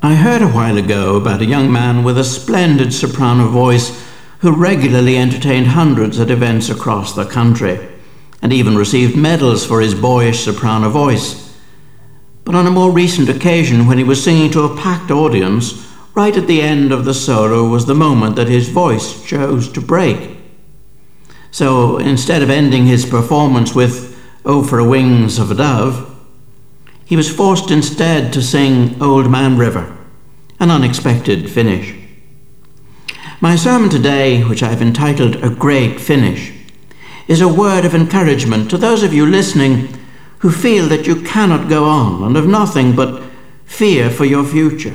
I heard a while ago about a young man with a splendid soprano voice who regularly entertained hundreds at events across the country, and even received medals for his boyish soprano voice. But on a more recent occasion, when he was singing to a packed audience, right at the end of the solo was the moment that his voice chose to break. So instead of ending his performance with "Oh, for Wings of a Dove," he was forced instead to sing "Old Man River," an unexpected finish. My sermon today, which I've entitled "A Great Finish," is a word of encouragement to those of you listening who feel that you cannot go on and have nothing but fear for your future.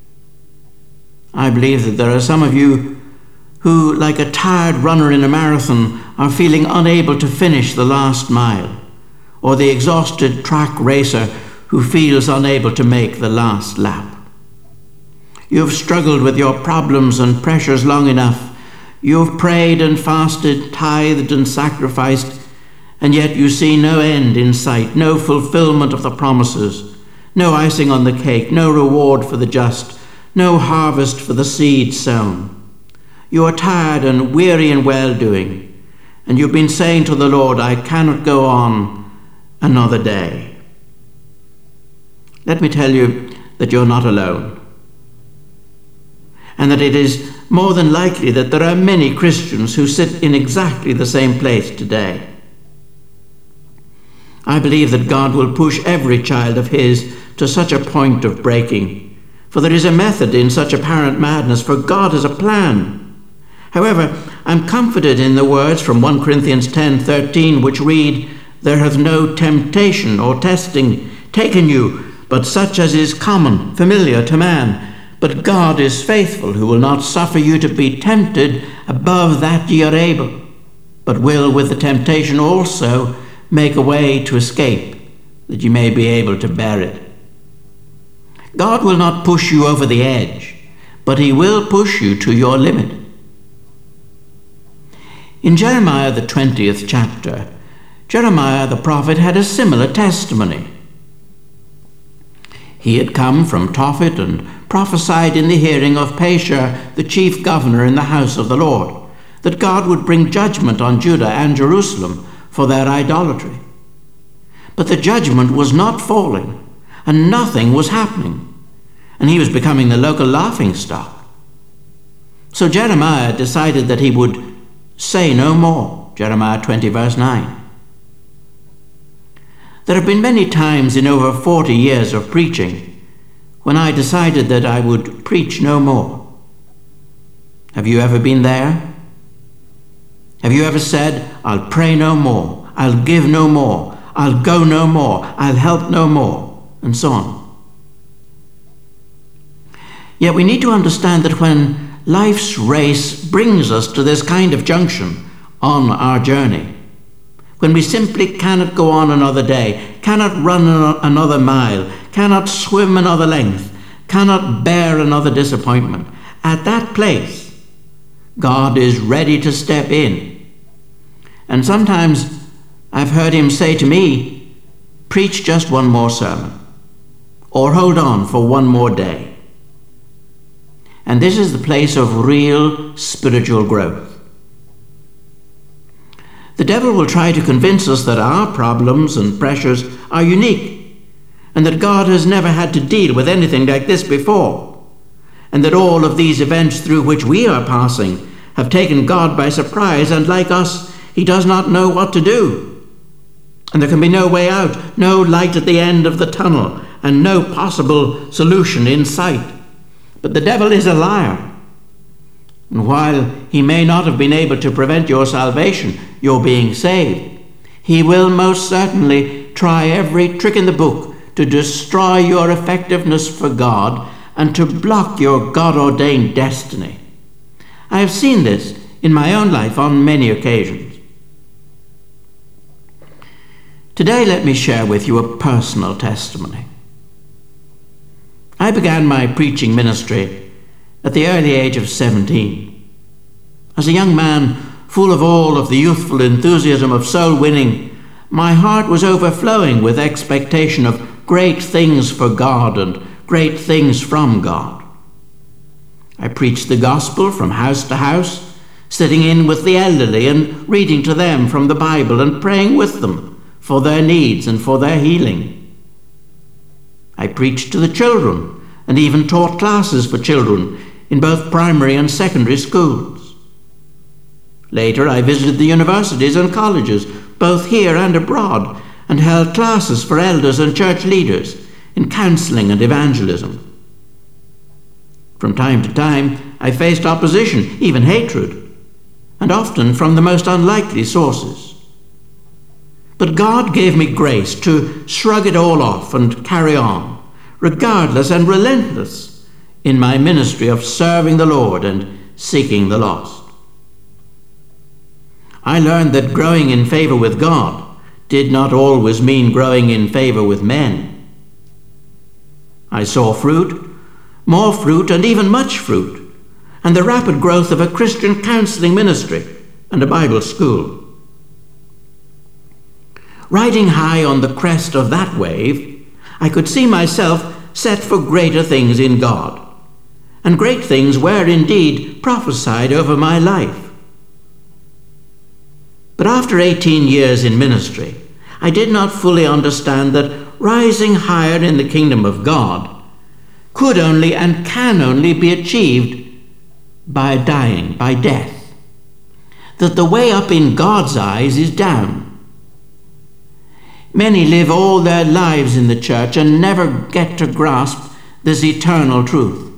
I believe that there are some of you who, like a tired runner in a marathon, are feeling unable to finish the last mile, or the exhausted track racer who feels unable to make the last lap. You have struggled with your problems and pressures long enough. You have prayed and fasted, tithed and sacrificed, and yet you see no end in sight, no fulfillment of the promises, no icing on the cake, no reward for the just, no harvest for the seed sown. You are tired and weary in well-doing, and you've been saying to the Lord, "I cannot go on another day." Let me tell you that you're not alone, and that it is more than likely that there are many Christians who sit in exactly the same place today. I believe that God will push every child of his to such a point of breaking, for there is a method in such apparent madness, for God has a plan. However, I'm comforted in the words from 1 Corinthians 10:13, which read, "There hath no temptation or testing taken you, but such as is common, familiar to man. But God is faithful, who will not suffer you to be tempted above that ye are able, but will with the temptation also make a way to escape, that ye may be able to bear it." God will not push you over the edge, but he will push you to your limit. In Jeremiah, the 20th chapter, Jeremiah the prophet had a similar testimony. He had come from Tophet and prophesied in the hearing of Pashur, the chief governor in the house of the Lord, that God would bring judgment on Judah and Jerusalem for their idolatry. But the judgment was not falling, and nothing was happening, and he was becoming the local laughingstock. So Jeremiah decided that he would say no more. Jeremiah 20 verse 9. There have been many times in over 40 years of preaching when I decided that I would preach no more. Have you ever been there? Have you ever said, "I'll pray no more, I'll give no more, I'll go no more, I'll help no more," and so on? Yet we need to understand that when life's race brings us to this kind of junction on our journey, when we simply cannot go on another day, cannot run another mile, cannot swim another length, cannot bear another disappointment, at that place, God is ready to step in. And sometimes I've heard him say to me, "Preach just one more sermon," or "Hold on for one more day." And this is the place of real spiritual growth. The devil will try to convince us that our problems and pressures are unique, and that God has never had to deal with anything like this before, and that all of these events through which we are passing have taken God by surprise, and like us, he does not know what to do. And there can be no way out, no light at the end of the tunnel, and no possible solution in sight. But the devil is a liar. And while he may not have been able to prevent your salvation, your being saved, he will most certainly try every trick in the book to destroy your effectiveness for God and to block your God-ordained destiny. I have seen this in my own life on many occasions. Today, let me share with you a personal testimony. I began my preaching ministry at the early age of 17. As a young man, full of all of the youthful enthusiasm of soul winning, my heart was overflowing with expectation of great things for God and great things from God. I preached the gospel from house to house, sitting in with the elderly and reading to them from the Bible and praying with them for their needs and for their healing. I preached to the children and even taught classes for children in both primary and secondary schools. Later, I visited the universities and colleges, both here and abroad, and held classes for elders and church leaders in counseling and evangelism. From time to time, I faced opposition, even hatred, and often from the most unlikely sources. But God gave me grace to shrug it all off and carry on, regardless and relentless, in my ministry of serving the Lord and seeking the lost. I learned that growing in favor with God did not always mean growing in favor with men. I saw fruit, more fruit, and even much fruit, and the rapid growth of a Christian counseling ministry and a Bible school. Riding high on the crest of that wave, I could see myself set for greater things in God, and great things were indeed prophesied over my life. But after 18 years in ministry, I did not fully understand that rising higher in the kingdom of God could only and can only be achieved by dying, by death. That the way up in God's eyes is down. Many live all their lives in the church and never get to grasp this eternal truth.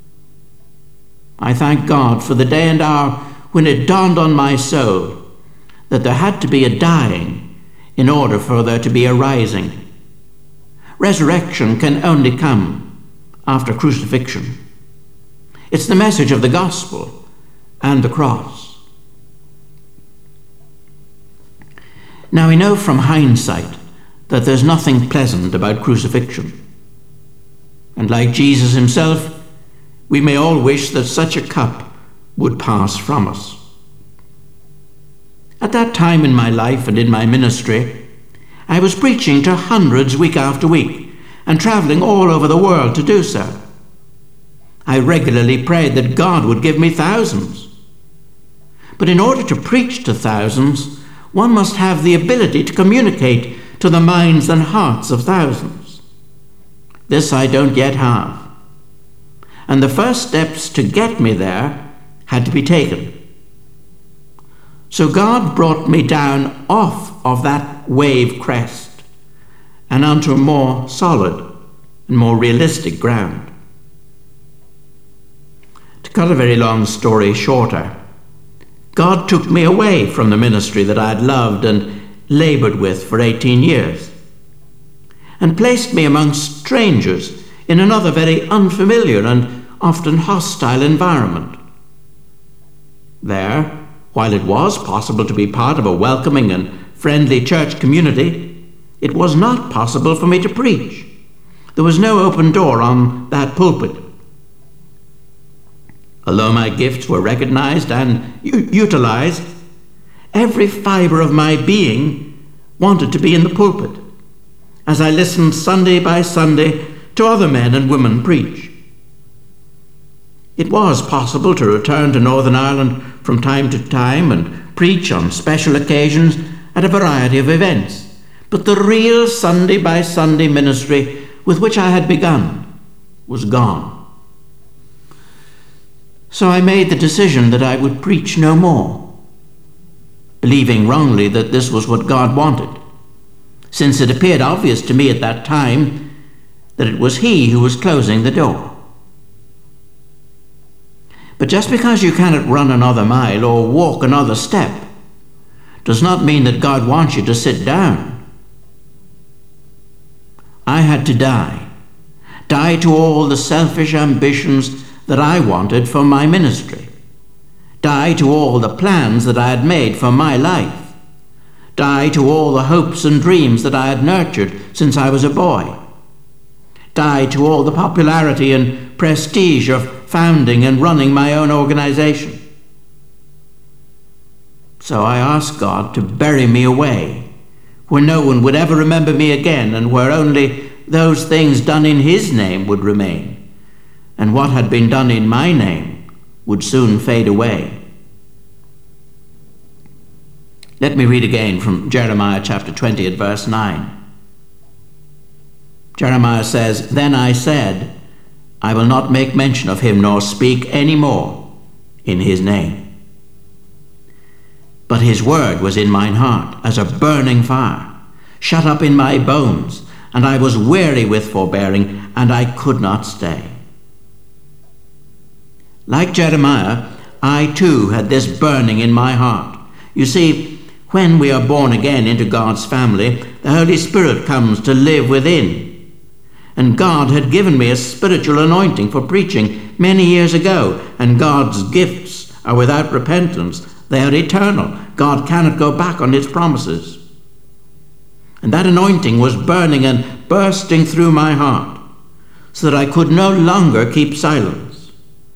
I thank God for the day and hour when it dawned on my soul that there had to be a dying in order for there to be a rising. Resurrection can only come after crucifixion. It's the message of the gospel and the cross. Now we know from hindsight that there's nothing pleasant about crucifixion. And like Jesus himself, we may all wish that such a cup would pass from us. At that time in my life and in my ministry, I was preaching to hundreds week after week and traveling all over the world to do so. I regularly prayed that God would give me thousands. But in order to preach to thousands, one must have the ability to communicate to the minds and hearts of thousands. This I don't yet have. And the first steps to get me there had to be taken. So God brought me down off of that wave crest and onto a more solid and more realistic ground. To cut a very long story shorter, God took me away from the ministry that I had loved and labored with for 18 years and placed me amongst strangers in another very unfamiliar and often hostile environment. There, while it was possible to be part of a welcoming and friendly church community, it was not possible for me to preach. There was no open door on that pulpit. Although my gifts were recognized and utilized, every fiber of my being wanted to be in the pulpit as I listened Sunday by Sunday to other men and women preach. It was possible to return to Northern Ireland from time to time and preach on special occasions at a variety of events, but the real Sunday by Sunday ministry with which I had begun was gone. So I made the decision that I would preach no more, believing wrongly that this was what God wanted, since it appeared obvious to me at that time that it was He who was closing the door. But just because you cannot run another mile or walk another step does not mean that God wants you to sit down. I had to die to all the selfish ambitions that I wanted for my ministry, die to all the plans that I had made for my life, die to all the hopes and dreams that I had nurtured since I was a boy, die to all the popularity and prestige of founding and running my own organization. So I asked God to bury me away, where no one would ever remember me again and where only those things done in his name would remain, and what had been done in my name would soon fade away. Let me read again from Jeremiah chapter 20 at verse 9. Jeremiah says, "Then I said, I will not make mention of him nor speak any more in his name. But his word was in mine heart as a burning fire, shut up in my bones, and I was weary with forbearing, and I could not stay." Like Jeremiah, I too had this burning in my heart. You see, when we are born again into God's family, the Holy Spirit comes to live within. And God had given me a spiritual anointing for preaching many years ago, and God's gifts are without repentance. They are eternal. God cannot go back on his promises. And that anointing was burning and bursting through my heart, so that I could no longer keep silence.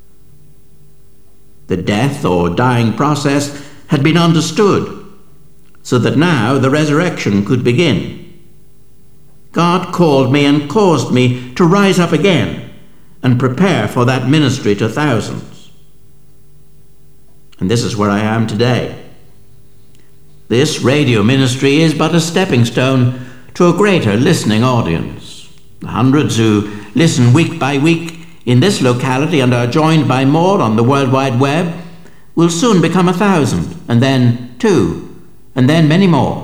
The death or dying process had been understood, so that now the resurrection could begin. God called me and caused me to rise up again and prepare for that ministry to thousands. And this is where I am today. This radio ministry is but a stepping stone to a greater listening audience. The hundreds who listen week by week in this locality and are joined by more on the World Wide Web will soon become 1,000, and then 2, and then many more.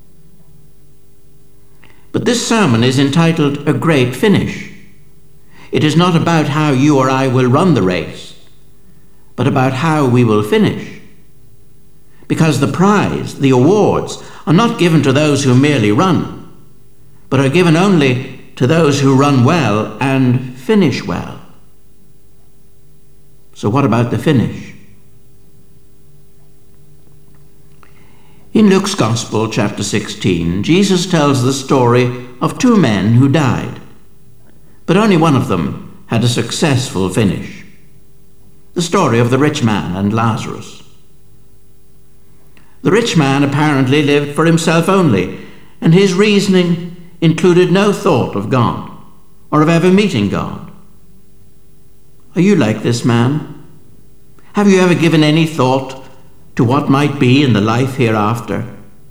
But this sermon is entitled A Great Finish. It is not about how you or I will run the race, but about how we will finish. Because the prize, the awards, are not given to those who merely run, but are given only to those who run well and finish well. So what about the finish? In Luke's Gospel, chapter 16, Jesus tells the story of 2 men who died, but only one of them had a successful finish. The story of the rich man and Lazarus. The rich man apparently lived for himself only, and his reasoning included no thought of God or of ever meeting God. Are you like this man? Have you ever given any thought to what might be in the life hereafter?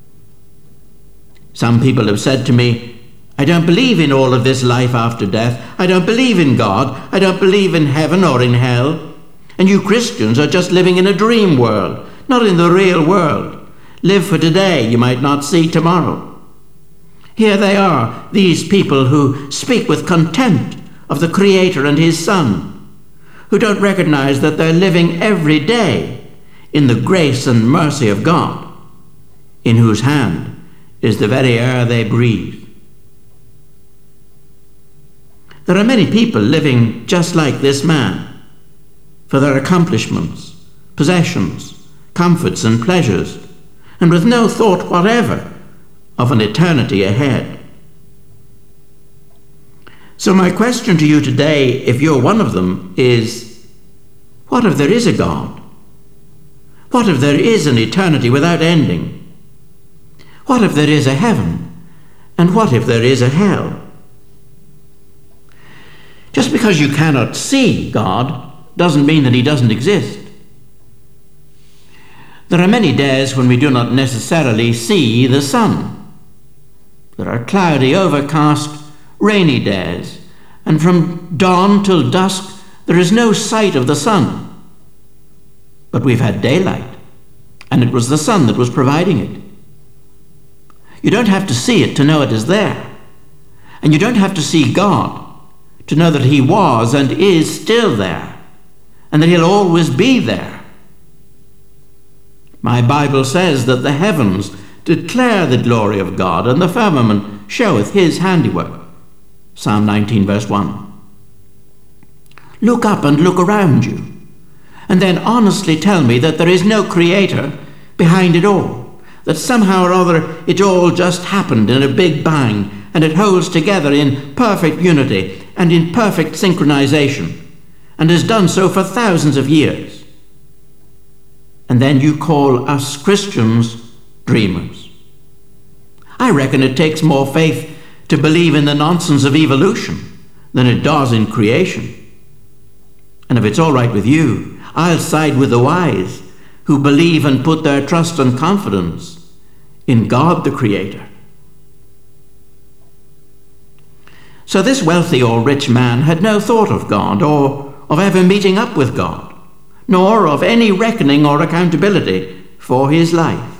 Some people have said to me, "I don't believe in all of this life after death. I don't believe in God. I don't believe in heaven or in hell. And you Christians are just living in a dream world, not in the real world. Live for today, you might not see tomorrow." Here they are, these people who speak with contempt of the Creator and his Son, who don't recognize that they're living every day in the grace and mercy of God, in whose hand is the very air they breathe. There are many people living just like this man, for their accomplishments, possessions, comforts and pleasures, and with no thought whatever of an eternity ahead. So my question to you today, if you're one of them, is, what if there is a God? What if there is an eternity without ending? What if there is a heaven? And what if there is a hell? Just because you cannot see God doesn't mean that he doesn't exist. There are many days when we do not necessarily see the sun. There are cloudy, overcast, rainy days, and from dawn till dusk there is no sight of the sun. But we've had daylight, and it was the sun that was providing it. You don't have to see it to know it is there, and you don't have to see God to know that he was and is still there, and that he'll always be there. My Bible says that the heavens declare the glory of God, and the firmament showeth his handiwork. Psalm 19, verse 1. Look up and look around you, and then honestly tell me that there is no creator behind it all, that somehow or other it all just happened in a big bang, and it holds together in perfect unity and in perfect synchronization, and has done so for thousands of years. And then you call us Christians dreamers. I reckon it takes more faith to believe in the nonsense of evolution than it does in creation. And if it's all right with you, I'll side with the wise who believe and put their trust and confidence in God the Creator. So this wealthy or rich man had no thought of God or of ever meeting up with God, nor of any reckoning or accountability for his life.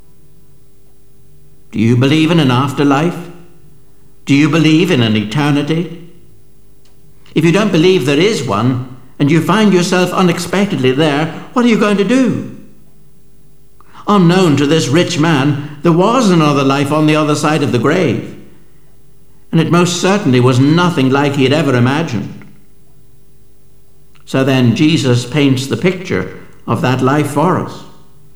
Do you believe in an afterlife? Do you believe in an eternity? If you don't believe there is one, and you find yourself unexpectedly there, what are you going to do? Unknown to this rich man, there was another life on the other side of the grave, and it most certainly was nothing like he had ever imagined. So then Jesus paints the picture of that life for us.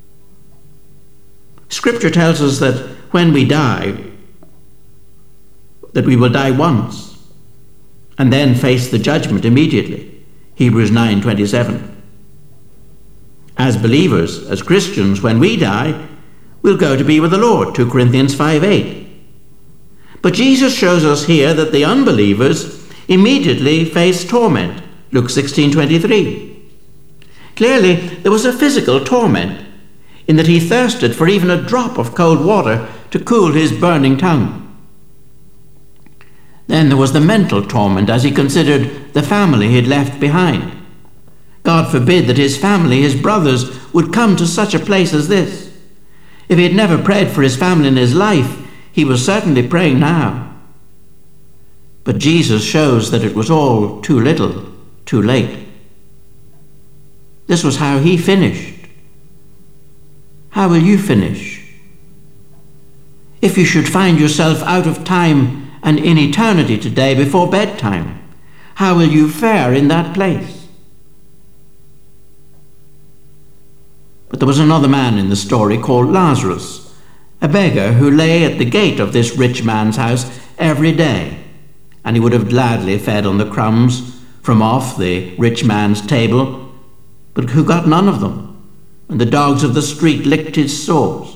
Scripture tells us that when we die, that we will die once and then face the judgment immediately. Hebrews 9:27. As believers, as Christians, when we die, we'll go to be with the Lord, 2 Corinthians 5:8. But Jesus shows us here that the unbelievers immediately face torment, Luke 16:23. Clearly, there was a physical torment in that he thirsted for even a drop of cold water to cool his burning tongue. Then there was the mental torment as he considered the family he had left behind. God forbid that his family, his brothers, would come to such a place as this. If he had never prayed for his family in his life, he was certainly praying now. But Jesus shows that it was all too little, too late. This was how he finished. How will you finish? If you should find yourself out of time and in eternity today before bedtime, how will you fare in that place? But there was another man in the story called Lazarus, a beggar who lay at the gate of this rich man's house every day, and he would have gladly fed on the crumbs from off the rich man's table, but who got none of them, and the dogs of the street licked his sores.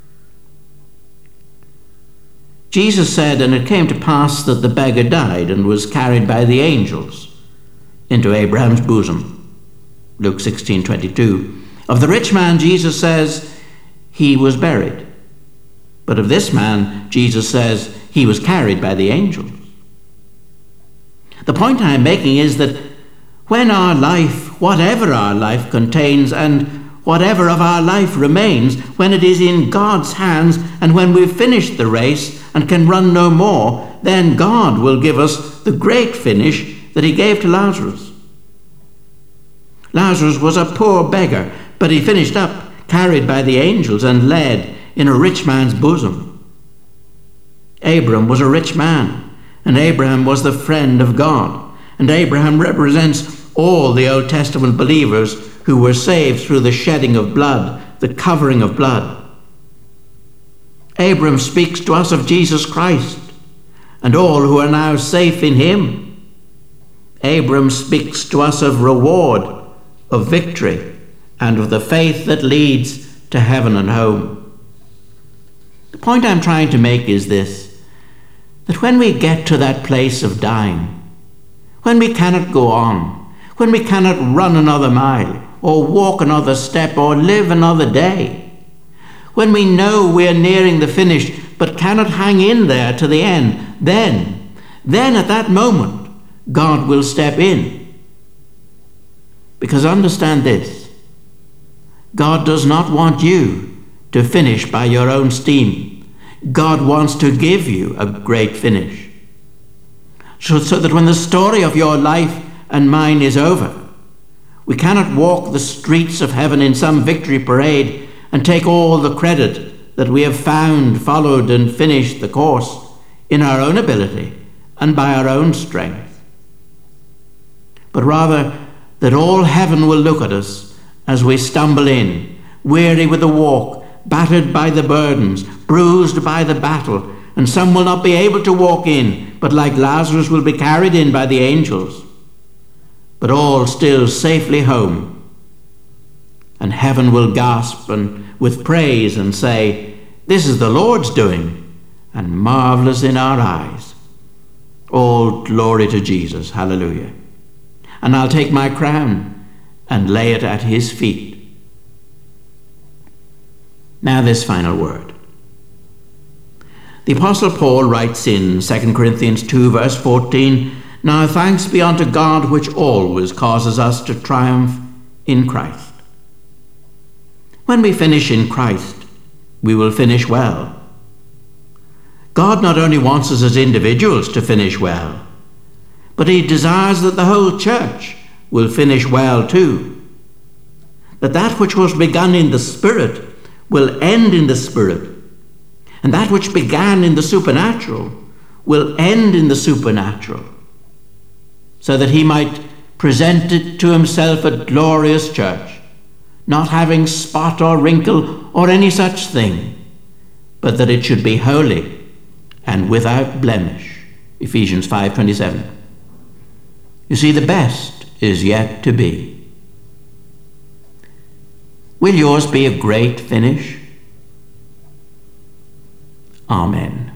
Jesus said, and it came to pass that the beggar died and was carried by the angels into Abraham's bosom. Luke 16:22. Of the rich man, Jesus says, he was buried. But of this man, Jesus says, he was carried by the angels. The point I'm making is that when our life, whatever our life contains, and whatever of our life remains, when it is in God's hands and when we've finished the race and can run no more, then God will give us the great finish that he gave to Lazarus. Lazarus was a poor beggar, but he finished up carried by the angels and led in a rich man's bosom. Abram was a rich man, and Abraham was the friend of God, and Abraham represents all the Old Testament believers who were saved through the shedding of blood, the covering of blood. Abram speaks to us of Jesus Christ and all who are now safe in him. Abram speaks to us of reward, of victory, and of the faith that leads to heaven and home. The point I'm trying to make is this, that when we get to that place of dying, when we cannot go on, when we cannot run another mile, or walk another step, or live another day, when we know we're nearing the finish but cannot hang in there to the end, then at that moment, God will step in. Because understand this, God does not want you to finish by your own steam. God wants to give you a great finish. So that when the story of your life and mine is over, we cannot walk the streets of heaven in some victory parade and take all the credit that we have found, followed, and finished the course in our own ability and by our own strength. But rather that all heaven will look at us as we stumble in, weary with the walk, battered by the burdens, bruised by the battle, and some will not be able to walk in, but like Lazarus will be carried in by the angels, but all still safely home. And heaven will gasp and with praise and say, "This is the Lord's doing, and marvelous in our eyes." All glory to Jesus. Hallelujah. And I'll take my crown and lay it at his feet. Now this final word. The Apostle Paul writes in 2 Corinthians 2 verse 14, "Now thanks be unto God, which always causes us to triumph in Christ." When we finish in Christ, we will finish well. God not only wants us as individuals to finish well, but he desires that the whole church will finish well too. That which was begun in the Spirit will end in the Spirit, and that which began in the supernatural will end in the supernatural, so that he might present it to himself a glorious church, not having spot or wrinkle or any such thing, but that it should be holy and without blemish. Ephesians 5:27. You see, the best is yet to be. Will yours be a great finish? Amen.